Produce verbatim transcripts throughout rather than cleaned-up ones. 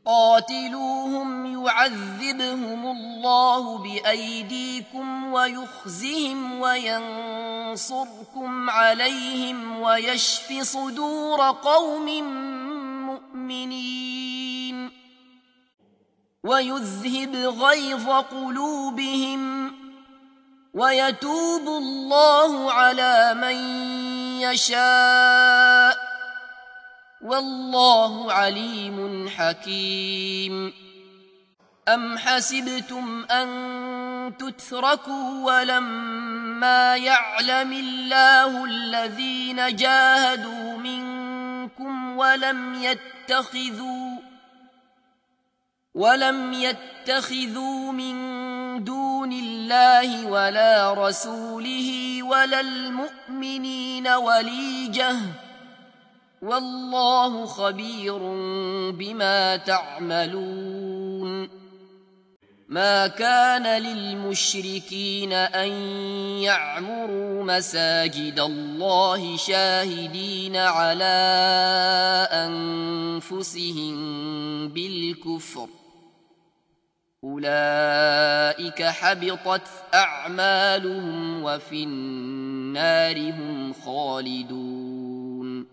قاتلوهم يعذبهم الله بأيديكم ويخزهم وينصركم عليهم ويشف صدور قوم مؤمنين ويذهب غيظ قلوبهم ويتوب الله على من يشاء والله عليم حكيم. أم حسبتم أن تتركوا ولما يعلم الله الذين جاهدوا منكم ولم يتخذوا ولم يتخذوا من دون الله ولا رسوله ولا المؤمنين وليجة والله خبير بما تعملون. ما كان للمشركين أن يعمروا مساجد الله شاهدين على أنفسهم بالكفر أولئك حبطت أعمالهم وفي النار هم خالدون.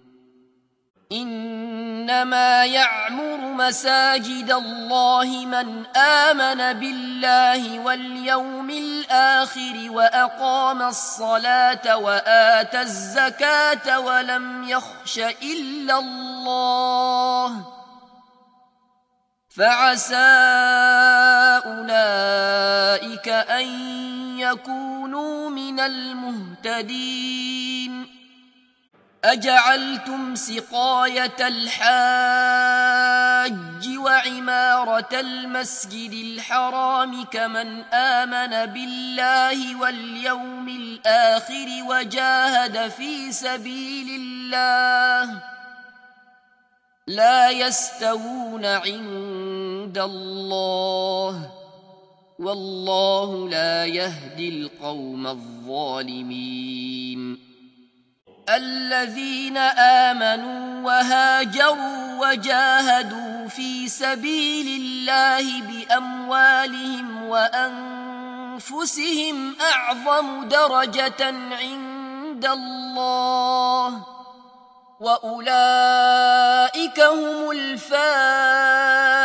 إنما يعمر مساجد الله من آمن بالله واليوم الآخر وأقام الصلاة وآتى الزكاة ولم يخش إلا الله فعسى أولئك أن يكونوا من المهتدين. أجعلتم سقاية الحاج وعمارة المسجد الحرام كمن آمن بالله واليوم الآخر وجاهد في سبيل الله لا يستوون عند الله والله لا يهدي القوم الظالمين. الذين آمنوا وهاجروا وجاهدوا في سبيل الله بأموالهم وأنفسهم أعظم درجة عند الله وأولئك هم الفائزون.